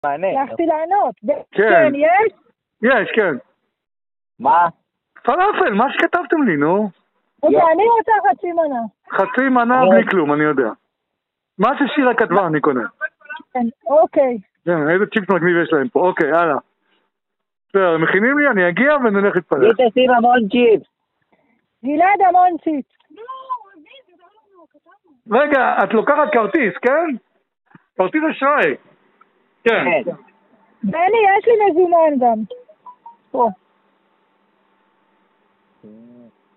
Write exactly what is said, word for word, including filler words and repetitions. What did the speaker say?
מענה. הלכתי לענות. כן. יש? יש, כן. מה? פלאפל, מה שכתבתם לי, נו. אוקיי, אני רוצה חצי מנה. חצי מנה בלי כלום, אני יודע. מה ששירה כתבה, אני קונה. כן, אוקיי. כן, איזה צ'יפס מגניב יש להם פה, אוקיי, הלאה. בסדר, מכינים לי, אני אגיע ונלך להתפלל. היא תשים המון צ'יפס. גלעד המון ציץ. רגע, את לוקחת כרטיס, כן? כרטיס אשראי. כן. בני, יש לי מזומן גם. פה.